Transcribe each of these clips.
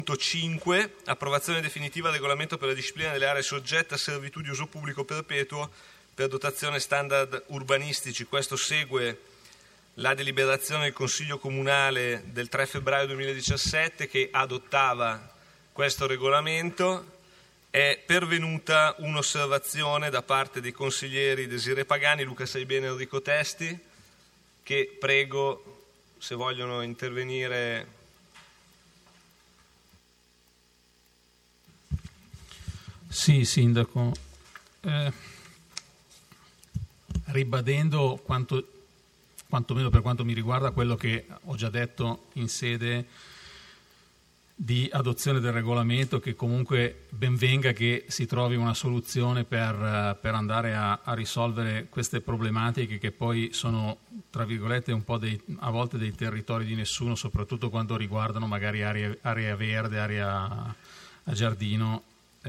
5. Approvazione definitiva del regolamento per la disciplina delle aree soggette a servitù di uso pubblico perpetuo per dotazione standard urbanistici. Questo segue la deliberazione del Consiglio Comunale del 3 febbraio 2017 che adottava questo regolamento. È pervenuta un'osservazione da parte dei consiglieri Desiree Pagani, Luca Saibene e Enrico Testi, che prego, se vogliono intervenire. Sì, Sindaco, ribadendo quantomeno per quanto mi riguarda quello che ho già detto in sede di adozione del regolamento, che comunque ben venga che si trovi una soluzione per andare a risolvere queste problematiche che poi sono, tra virgolette, un po' a volte dei territori di nessuno, soprattutto quando riguardano magari area verde, area a giardino.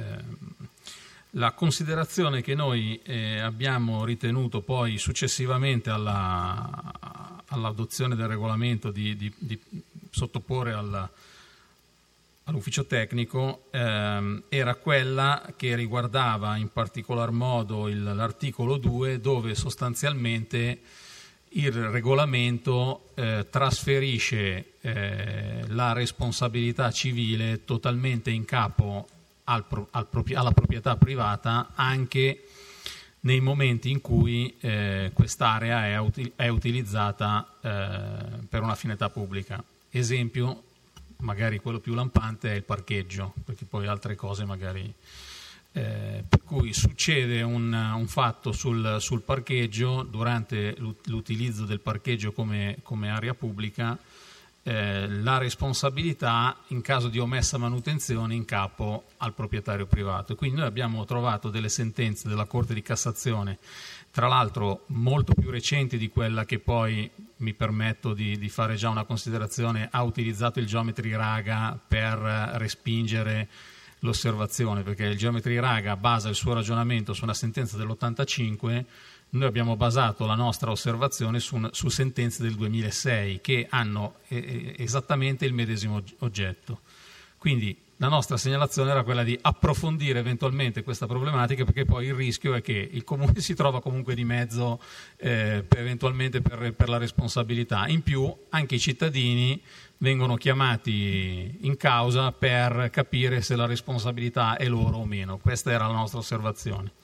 La considerazione che noi abbiamo ritenuto poi successivamente all'adozione del regolamento di sottoporre all'ufficio tecnico era quella che riguardava in particolar modo l'articolo 2, dove sostanzialmente il regolamento trasferisce la responsabilità civile totalmente in capo alla proprietà privata anche nei momenti in cui quest'area è utilizzata per una finalità pubblica. Esempio, magari quello più lampante, è il parcheggio, perché poi altre cose magari... per cui succede un fatto sul parcheggio, durante l'utilizzo del parcheggio come area pubblica, la responsabilità in caso di omessa manutenzione in capo al proprietario privato. Quindi noi abbiamo trovato delle sentenze della Corte di Cassazione, tra l'altro molto più recenti di quella che poi, mi permetto di fare già una considerazione, ha utilizzato il Geometry Raga per respingere l'osservazione, perché il Geometry Raga basa il suo ragionamento su una sentenza dell'85. Noi abbiamo basato la nostra osservazione su sentenze del 2006 che hanno esattamente il medesimo oggetto. Quindi la nostra segnalazione era quella di approfondire eventualmente questa problematica, perché poi il rischio è che il Comune si trova comunque di mezzo eventualmente per la responsabilità. In più anche i cittadini vengono chiamati in causa per capire se la responsabilità è loro o meno. Questa era la nostra osservazione.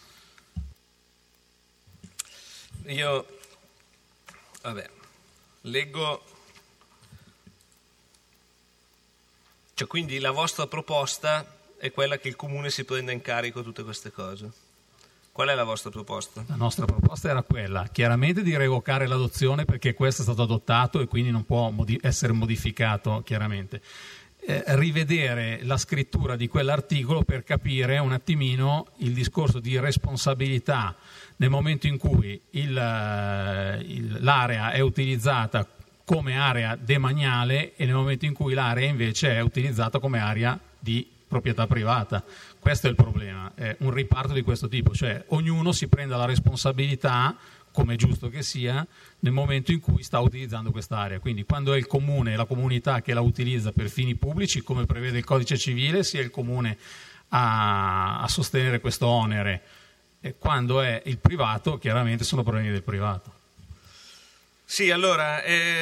Io, leggo, cioè quindi la vostra proposta è quella che il Comune si prenda in carico tutte queste cose. Qual è la vostra proposta? La nostra proposta era quella, chiaramente, di revocare l'adozione, perché questo è stato adottato e quindi non può essere modificato, chiaramente. Rivedere la scrittura di quell'articolo per capire un attimino il discorso di responsabilità nel momento in cui l'area è utilizzata come area demaniale e nel momento in cui l'area invece è utilizzata come area di proprietà privata. Questo è il problema, è un riparto di questo tipo, cioè ognuno si prenda la responsabilità, come è giusto che sia, nel momento in cui sta utilizzando quest'area. Quindi quando è il comune e la comunità che la utilizza per fini pubblici, come prevede il codice civile, sia il comune a sostenere questo onere. E quando è il privato, chiaramente sono problemi del privato. Sì, allora,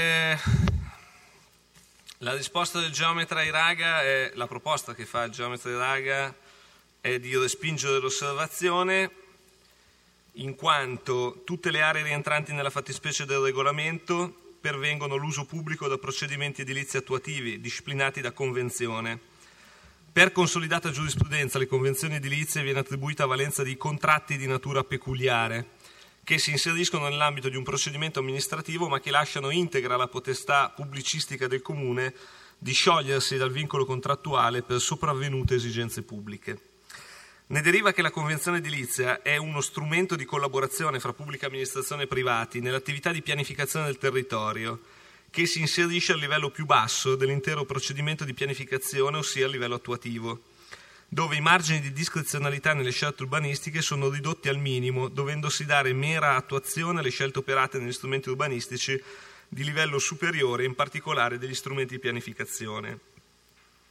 la risposta del Geometry Raga è, la proposta che fa il Geometry Raga è di respingere l'osservazione, in quanto tutte le aree rientranti nella fattispecie del regolamento pervengono all'uso pubblico da procedimenti edilizi attuativi disciplinati da convenzione. Per consolidata giurisprudenza alle convenzioni edilizie viene attribuita valenza di contratti di natura peculiare, che si inseriscono nell'ambito di un procedimento amministrativo ma che lasciano integra la potestà pubblicistica del Comune di sciogliersi dal vincolo contrattuale per sopravvenute esigenze pubbliche. Ne deriva che la convenzione edilizia è uno strumento di collaborazione fra pubblica amministrazione e privati nell'attività di pianificazione del territorio, che si inserisce al livello più basso dell'intero procedimento di pianificazione, ossia a livello attuativo, dove i margini di discrezionalità nelle scelte urbanistiche sono ridotti al minimo, dovendosi dare mera attuazione alle scelte operate negli strumenti urbanistici di livello superiore, in particolare degli strumenti di pianificazione.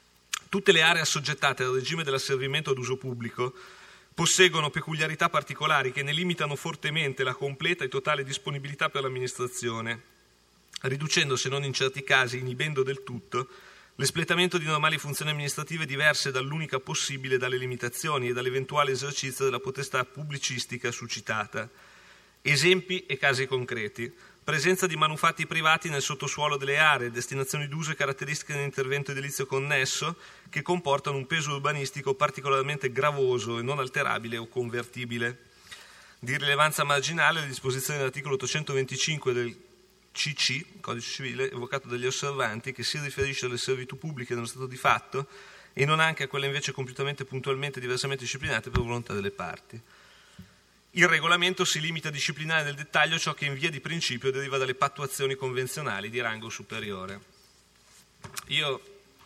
Tutte le aree assoggettate al regime dell'asservimento ad uso pubblico posseggono peculiarità particolari che ne limitano fortemente la completa e totale disponibilità per l'amministrazione, riducendo, se non in certi casi inibendo del tutto, l'espletamento di normali funzioni amministrative diverse dall'unica possibile dalle limitazioni e dall'eventuale esercizio della potestà pubblicistica succitata. Esempi e casi concreti. Presenza di manufatti privati nel sottosuolo delle aree, destinazioni d'uso e caratteristiche dell'intervento edilizio connesso che comportano un peso urbanistico particolarmente gravoso e non alterabile o convertibile. Di rilevanza marginale le disposizioni dell'articolo 825 del CC, Codice Civile, evocato dagli osservanti, che si riferisce alle servitù pubbliche nello stato di fatto e non anche a quelle invece compiutamente puntualmente diversamente disciplinate per volontà delle parti. Il regolamento si limita a disciplinare nel dettaglio ciò che in via di principio deriva dalle pattuazioni convenzionali di rango superiore. Io,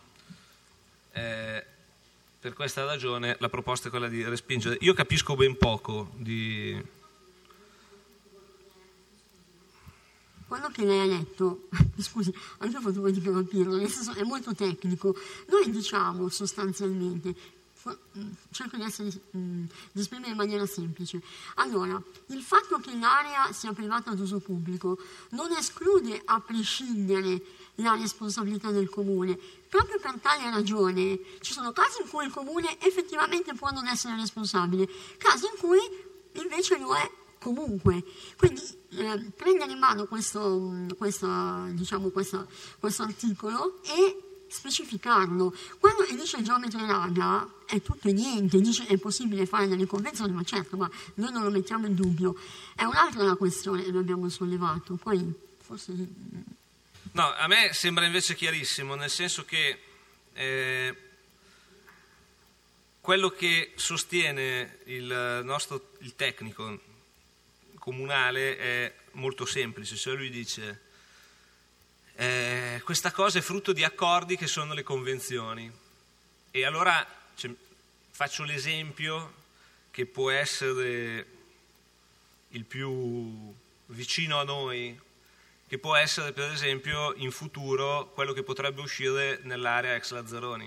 per questa ragione, la proposta è quella di respingere. Io capisco ben poco di... Quello che lei ha detto, scusi, anche ho fatto fatica a capirlo, nel senso è molto tecnico. Noi diciamo sostanzialmente, cerco di esprimere in maniera semplice. Allora, il fatto che l'area sia privata ad uso pubblico non esclude a prescindere la responsabilità del comune. Proprio per tale ragione ci sono casi in cui il comune effettivamente può non essere responsabile, casi in cui invece lo è comunque. Quindi prendere in mano questo articolo e specificarlo. Quando dice geometria raga è tutto e niente, dice è possibile fare delle convenzioni, ma certo, ma noi non lo mettiamo in dubbio. È un'altra la questione che noi abbiamo sollevato, poi forse... No, a me sembra invece chiarissimo, nel senso che quello che sostiene il tecnico comunale è molto semplice, cioè lui dice questa cosa è frutto di accordi che sono le convenzioni, e allora faccio l'esempio che può essere il più vicino a noi, che può essere per esempio in futuro quello che potrebbe uscire nell'area ex Lazzaroni.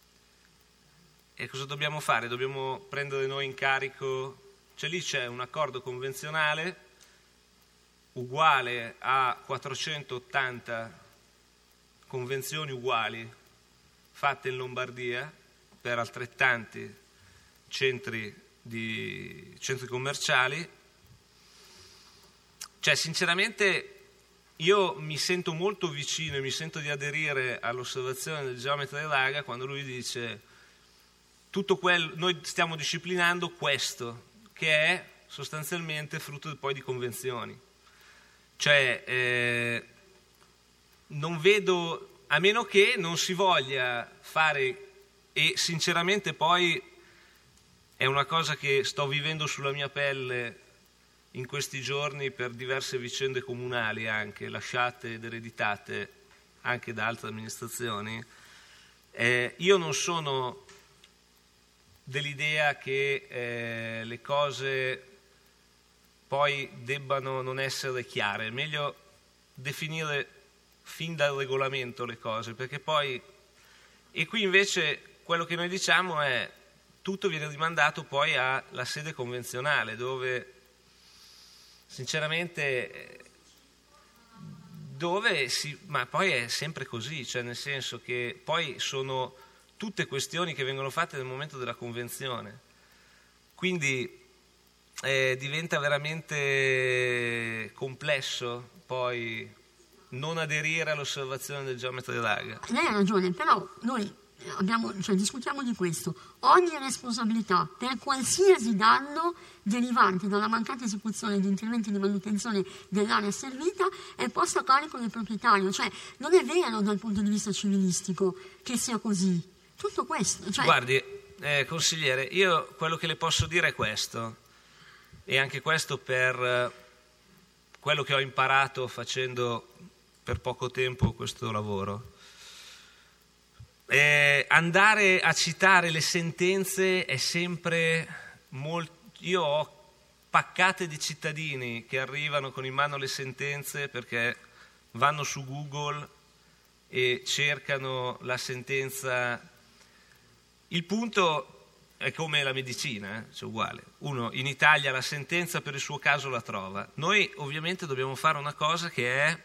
E cosa dobbiamo fare? Dobbiamo prendere noi in carico, cioè lì c'è un accordo convenzionale uguale a 480 convenzioni uguali fatte in Lombardia per altrettanti centri commerciali. Cioè sinceramente io mi sento molto vicino e mi sento di aderire all'osservazione del geometra raga quando lui dice noi stiamo disciplinando questo che è sostanzialmente frutto poi di convenzioni. Cioè non vedo, a meno che non si voglia fare, e sinceramente poi è una cosa che sto vivendo sulla mia pelle in questi giorni per diverse vicende comunali anche, lasciate ed ereditate anche da altre amministrazioni. Io non sono dell'idea che le cose poi debbano non essere chiare, è meglio definire fin dal regolamento le cose, perché poi, e qui invece quello che noi diciamo è tutto viene rimandato poi alla sede convenzionale, dove sinceramente ma poi è sempre così, cioè nel senso che poi sono tutte questioni che vengono fatte nel momento della convenzione, quindi diventa veramente complesso poi non aderire all'osservazione del geometra raga. Lei ha ragione, però noi discutiamo di questo. Ogni responsabilità per qualsiasi danno derivante dalla mancata esecuzione di interventi di manutenzione dell'area servita è posta a carico del proprietario. Cioè non è vero dal punto di vista civilistico che sia così. Tutto questo. Guardi, consigliere, io quello che le posso dire è questo, e anche questo per quello che ho imparato facendo per poco tempo questo lavoro. Andare a citare le sentenze è sempre molto... Io ho paccate di cittadini che arrivano con in mano le sentenze perché vanno su Google e cercano la sentenza Il punto è come la medicina, cioè uguale. Uno in Italia la sentenza per il suo caso la trova. Noi ovviamente dobbiamo fare una cosa che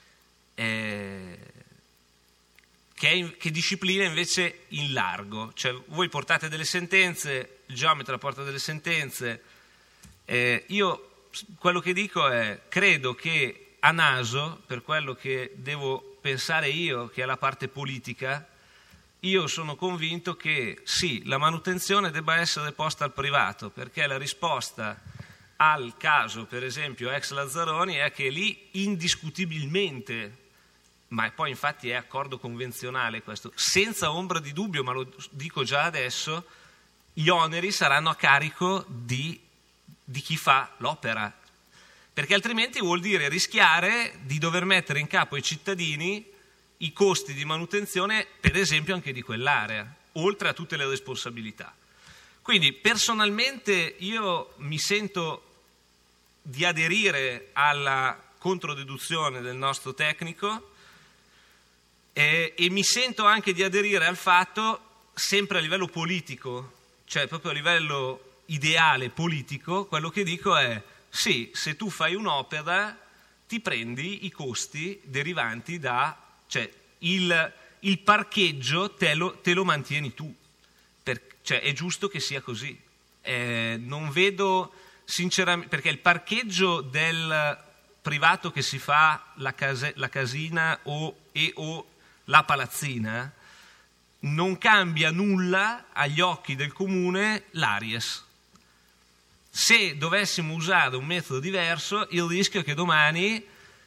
disciplina invece in largo. Cioè voi portate delle sentenze, il geometra porta delle sentenze. Io quello che dico è, credo che a naso, per quello che devo pensare io, che è la parte politica, io sono convinto che sì, la manutenzione debba essere posta al privato, perché la risposta al caso, per esempio, ex Lazzaroni, è che lì indiscutibilmente, ma poi infatti è accordo convenzionale questo, senza ombra di dubbio, ma lo dico già adesso, gli oneri saranno a carico di chi fa l'opera, perché altrimenti vuol dire rischiare di dover mettere in capo ai cittadini i costi di manutenzione, per esempio anche di quell'area, oltre a tutte le responsabilità. Quindi personalmente io mi sento di aderire alla controdeduzione del nostro tecnico e mi sento anche di aderire al fatto, sempre a livello politico, cioè proprio a livello ideale politico, quello che dico è sì, se tu fai un'opera ti prendi i costi derivanti da... Cioè, il parcheggio te lo mantieni tu, cioè è giusto che sia così. Non vedo sinceramente, perché il parcheggio del privato che si fa la casina o la palazzina non cambia nulla agli occhi del comune l'Aries. Se dovessimo usare un metodo diverso, il rischio è che domani...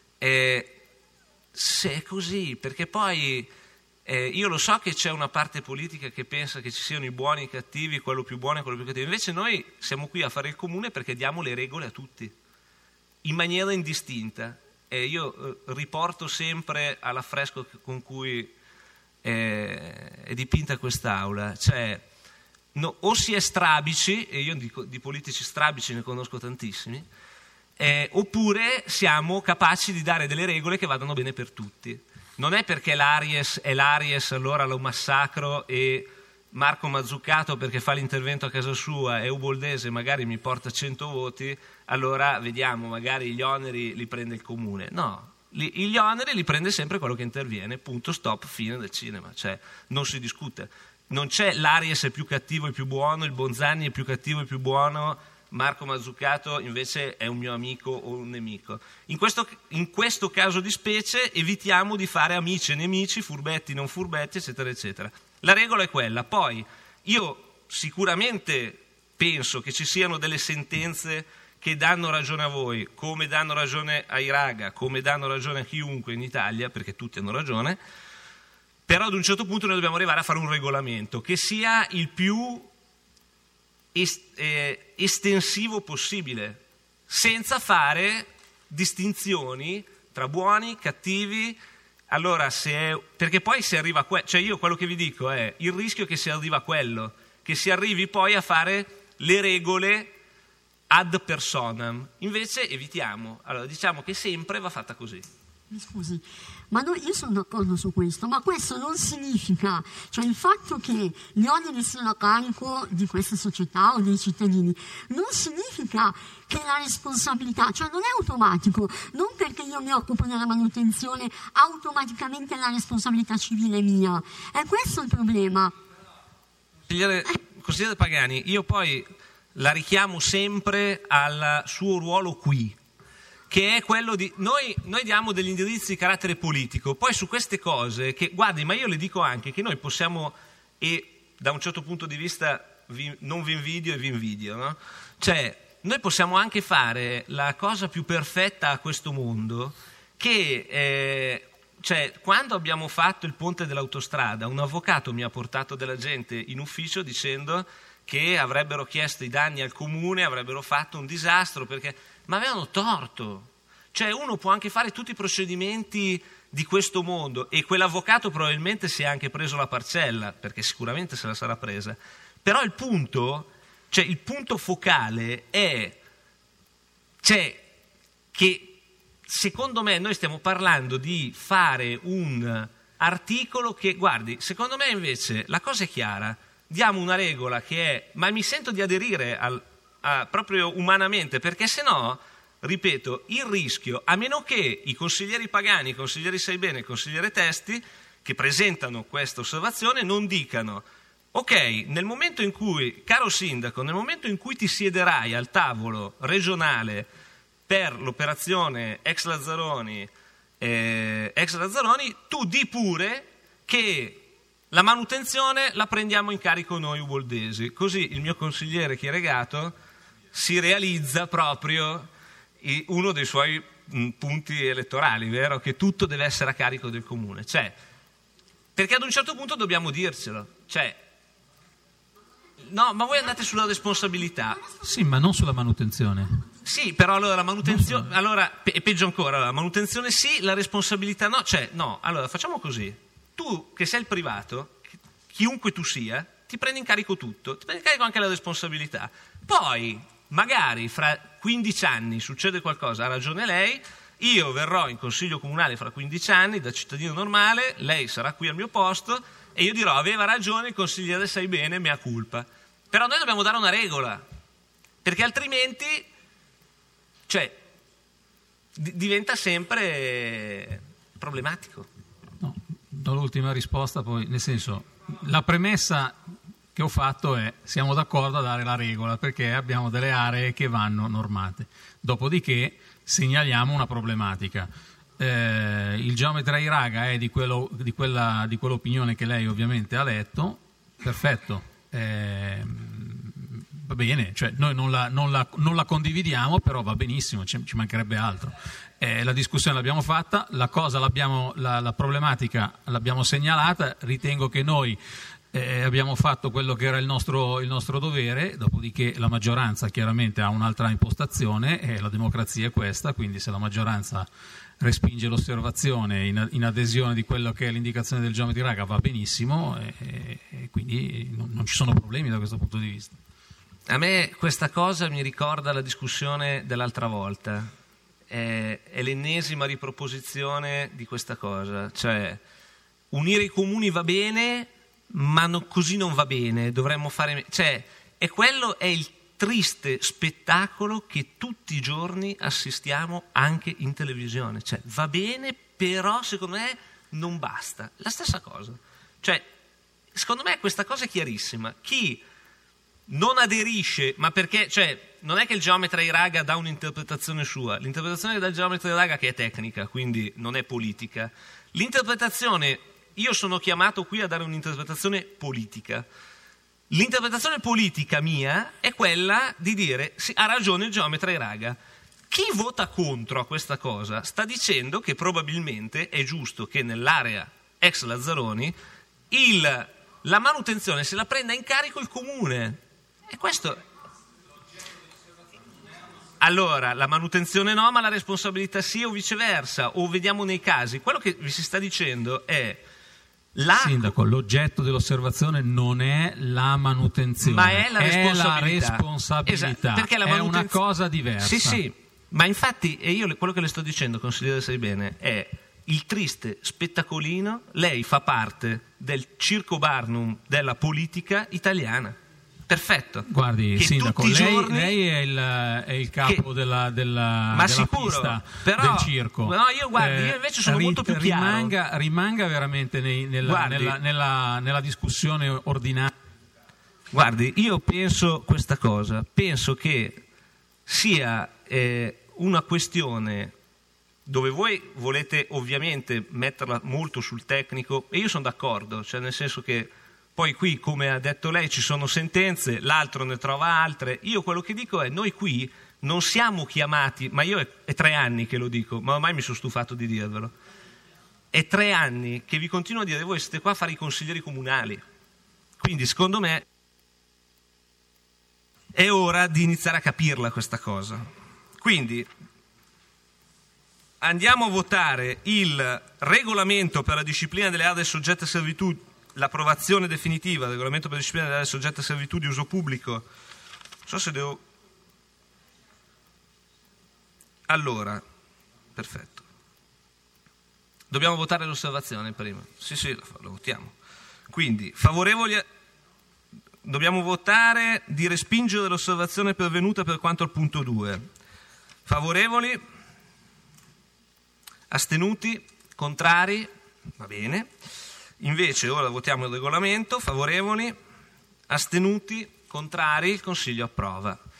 se è così, perché poi io lo so che c'è una parte politica che pensa che ci siano i buoni e i cattivi, quello più buono e quello più cattivo, invece noi siamo qui a fare il comune perché diamo le regole a tutti, in maniera indistinta. Io riporto sempre all'affresco con cui è dipinta quest'aula, cioè o si è strabici, e io di politici strabici ne conosco tantissimi, oppure siamo capaci di dare delle regole che vadano bene per tutti. Non è perché l'Aries è l'Aries, allora lo massacro, e Marco Mazzucato perché fa l'intervento a casa sua e Uboldese magari mi porta 100 voti, allora vediamo, magari gli oneri li prende il comune. No, gli oneri li prende sempre quello che interviene, punto, stop, fine del cinema, cioè non si discute. Non c'è l'Aries è più cattivo e più buono, il Bonzani è più cattivo e più buono, Marco Mazzucato invece è un mio amico o un nemico. In questo caso di specie evitiamo di fare amici e nemici, furbetti, non furbetti, eccetera, eccetera. La regola è quella. Poi io sicuramente penso che ci siano delle sentenze che danno ragione a voi, come danno ragione a Iraga, come danno ragione a chiunque in Italia, perché tutti hanno ragione, però ad un certo punto noi dobbiamo arrivare a fare un regolamento che sia il più estensivo possibile, senza fare distinzioni tra buoni, cattivi. Allora, perché poi si arriva a cioè io quello che vi dico è il rischio che si arriva a quello, che si arrivi poi a fare le regole ad personam. Invece evitiamo. Allora diciamo che sempre va fatta così. Mi scusi, ma io sono d'accordo su questo, ma questo non significa, cioè il fatto che gli oneri siano a carico di queste società o dei cittadini, non significa che la responsabilità, cioè non è automatico, non perché io mi occupo della manutenzione automaticamente la responsabilità civile è mia, è questo il problema. Consigliere Pagani, io poi la richiamo sempre al suo ruolo qui, che è quello di... Noi diamo degli indirizzi di carattere politico, poi su queste cose, che guardi, ma io le dico anche che noi possiamo, e da un certo punto di vista non vi invidio e vi invidio, no? Cioè, noi possiamo anche fare la cosa più perfetta a questo mondo, che... Cioè, quando abbiamo fatto il ponte dell'autostrada, un avvocato mi ha portato della gente in ufficio dicendo che avrebbero chiesto i danni al comune, avrebbero fatto un disastro, perché... ma avevano torto. Cioè, uno può anche fare tutti i procedimenti di questo mondo, e quell'avvocato probabilmente si è anche preso la parcella, perché sicuramente se la sarà presa. Però il punto focale è, cioè, che secondo me noi stiamo parlando di fare un articolo che, guardi, secondo me invece la cosa è chiara, diamo una regola che è, ma mi sento di aderire proprio umanamente, perché se no, ripeto, il rischio, a meno che i consiglieri Pagani, i consiglieri Sai Bene, il consigliere Testi, che presentano questa osservazione, non dicano: ok, nel momento in cui, caro sindaco, nel momento in cui ti siederai al tavolo regionale per l'operazione ex Lazzaroni, tu di pure che la manutenzione la prendiamo in carico noi uboldesi, così il mio consigliere Chieregato si realizza proprio uno dei suoi punti elettorali, vero? Che tutto deve essere a carico del comune, perché ad un certo punto dobbiamo dircelo, no, ma voi andate sulla responsabilità. Sì, ma non sulla manutenzione. Sì, però allora la manutenzione, allora è peggio ancora, la manutenzione sì, la responsabilità no, no, allora facciamo così, tu che sei il privato, chiunque tu sia, ti prendi in carico tutto, ti prendi in carico anche la responsabilità, poi magari fra 15 anni succede qualcosa, ha ragione lei, io verrò in consiglio comunale fra 15 anni da cittadino normale, lei sarà qui al mio posto e io dirò: aveva ragione il consigliere Sai Bene, mea culpa. Però noi dobbiamo dare una regola, perché altrimenti diventa sempre problematico. No, do l'ultima risposta poi, nel senso, la premessa che ho fatto è: siamo d'accordo a dare la regola perché abbiamo delle aree che vanno normate, dopodiché segnaliamo una problematica. Il geometra Iraga è di quell'opinione che lei ovviamente ha letto, perfetto, va bene, noi non la condividiamo, però va benissimo, ci mancherebbe altro. La discussione l'abbiamo fatta, la problematica l'abbiamo segnalata, ritengo che noi abbiamo fatto quello che era il nostro dovere, dopodiché la maggioranza chiaramente ha un'altra impostazione e la democrazia è questa, quindi se la maggioranza respinge l'osservazione in adesione di quello che è l'indicazione del geometra Iraga va benissimo e quindi non ci sono problemi da questo punto di vista. A me questa cosa mi ricorda la discussione dell'altra volta, è l'ennesima riproposizione di questa cosa, cioè unire i comuni va bene, ma così non va bene, dovremmo fare... e quello è il triste spettacolo che tutti i giorni assistiamo anche in televisione, va bene, però secondo me non basta. La stessa cosa, secondo me questa cosa è chiarissima. Chi non aderisce, ma perché, non è che il geometra Iraga dà un'interpretazione sua, l'interpretazione del geometra Iraga che è tecnica, quindi non è politica. L'interpretazione, io sono chiamato qui a dare un'interpretazione politica. L'interpretazione politica mia è quella di dire: sì, ha ragione il geometra Iraga. Chi vota contro a questa cosa sta dicendo che probabilmente è giusto che nell'area ex Lazzaroni la manutenzione se la prenda in carico il comune. E questo... Allora, la manutenzione no, ma la responsabilità sì, o viceversa, o vediamo nei casi. Quello che vi si sta dicendo è... Sindaco, l'oggetto dell'osservazione non è la manutenzione, ma è la responsabilità. Esatto, perché è una cosa diversa. Sì, ma infatti, e io quello che le sto dicendo, consigliere Sai Bene, è il triste spettacolino. Lei fa parte del circo Barnum della politica italiana. Perfetto. Guardi, che sindaco, giorni, lei è il capo della pista però, del circo. No, io invece sono molto più chiaro. Rimanga veramente nella discussione ordinaria. Guardi, io penso questa cosa. Penso che sia una questione dove voi volete ovviamente metterla molto sul tecnico, e io sono d'accordo, nel senso che poi qui, come ha detto lei, ci sono sentenze, l'altro ne trova altre. Io quello che dico è: noi qui non siamo chiamati, ma io è 3 anni che lo dico, ma ormai mi sono stufato di dirvelo. È 3 anni che vi continuo a dire: voi siete qua a fare i consiglieri comunali. Quindi secondo me è ora di iniziare a capirla questa cosa. Quindi andiamo a votare il regolamento per la disciplina delle aree soggette a servitù, l'approvazione definitiva del regolamento per la disciplina delle aree soggette a servitù di uso pubblico. Non so se devo... Allora, perfetto. Dobbiamo votare l'osservazione prima. Sì, la votiamo. Quindi, favorevoli dobbiamo votare di respingere l'osservazione pervenuta per quanto al punto 2. Favorevoli? Astenuti? Contrari? Va bene. Invece ora votiamo il regolamento. Favorevoli? Astenuti? Contrari? Il Consiglio approva.